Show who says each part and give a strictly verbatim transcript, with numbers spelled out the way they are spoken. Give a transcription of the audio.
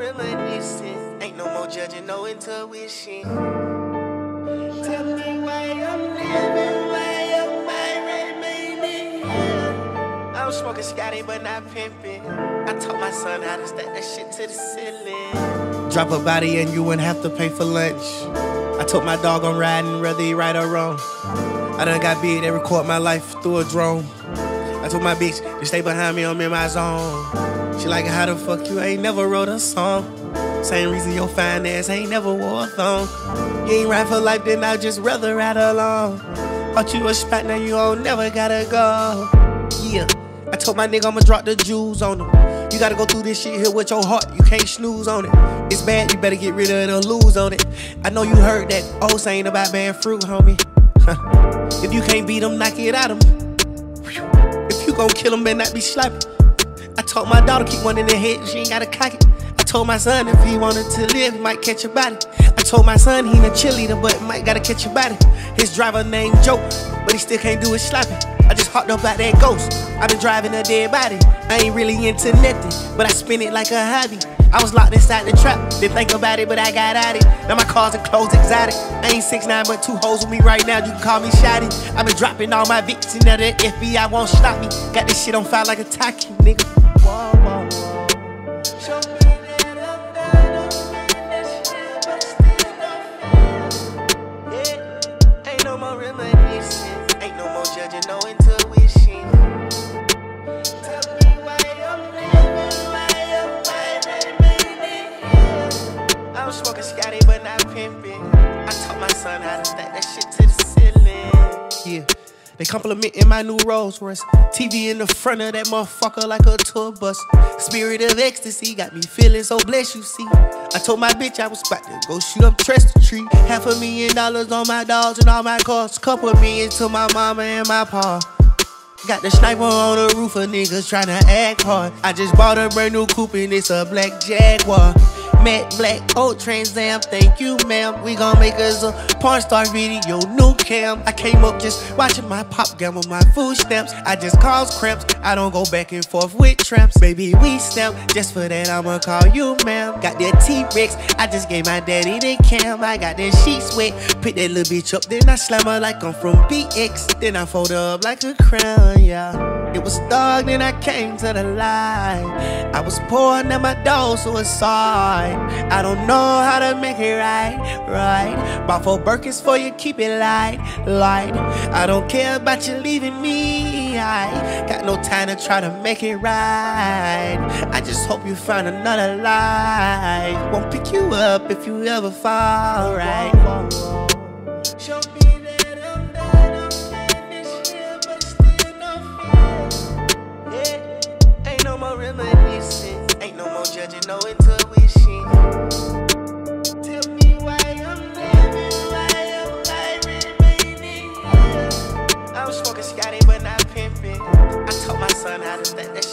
Speaker 1: reminiscing. Ain't no more judging, no intuition. Tell me why I'm living, why am I remaining here? I'm smoking Scotty, but not pimping. I taught my son how to stack that shit to the ceiling. Drop a body and you wouldn't have to pay for lunch. I told my dog I'm riding, whether he right or wrong. I done got big, they record my life through a drone. I told my bitch to stay behind me, I'm in my zone. She like, how the fuck you ain't never wrote a song? Same reason your fine ass ain't never wore a thong. You ain't ride for life, then I'd just rather ride along. Bought you a spot, now you don't never gotta go. Yeah, I told my nigga I'ma drop the jewels on him. You gotta go through this shit here with your heart, you can't snooze on it. It's bad, you better get rid of the lose on it. I know you heard that old saying about bad fruit, homie. If you can't beat them, knock it out of them. If you gon' kill them, better not be sloppy. I told my daughter keep one in the head, she ain't gotta cock it. I told my son if he wanted to live, he might catch a body. I told my son he a cheerleader, but might gotta catch a body. His driver named Joe, but he still can't do it sloppy. I just hopped up out that ghost, I been driving a dead body. I ain't really into nothing, but I spin it like a hobby. I was locked inside the trap, didn't think about it, but I got at it. Now my cars and clothes exotic. I ain't six nine, but two hoes with me right now, you can call me Shotty. I been dropping all my vicks, and now the F B I won't stop me. Got this shit on fire like a tacky, nigga. Whoa, whoa. Show me that I'm done, I'm finished here, but still don't feel. Yeah, ain't no more reminiscing, ain't no more judging, no intuition. Tell me why I'm living, why am I remaining here? I'm smoking Scotty, but not pimping. I taught my son how to stack that shit to the ceiling. Yeah. They complimenting my new Rolls Royce. T V in the front of that motherfucker like a tour bus. Spirit of ecstasy got me feeling so blessed, you see. I told my bitch I was about to go shoot up Trust Tree. Half a million dollars on my dogs and all my cars. Couple million to my mama and my pa. Got the sniper on the roof of niggas tryna act hard. I just bought a brand new coupe and it's a black Jaguar. Matte black, old Trans Am, thank you ma'am. We gon' make us a porn star video, new cam. I came up just watching my pop gamble my food stamps. I just cause cramps, I don't go back and forth with tramps. Baby, we stamp, just for that I'ma call you ma'am. Got that T-Rex, I just gave my daddy the cam. I got that sheets wet, pick that little bitch up, then I slam her like I'm from B X. Then I fold her up like a crown, yeah. It was dark, then I came to the light. I was poor, now my dog suicide. I don't know how to make it right, right. Bought four Birkins for you, keep it light, light. I don't care about you leaving me, I got no time to try to make it right. I just hope you find another life. Won't pick you up if you ever fall, right. Show me that I'm done, I'm finished here, but still don't feel. Yeah, ain't no more reminiscing, ain't no more judging, no intuition. Tell me why I'm living, why am I remaining here? I'm smoking Scotty, but not pimping. I taught my son how to stack that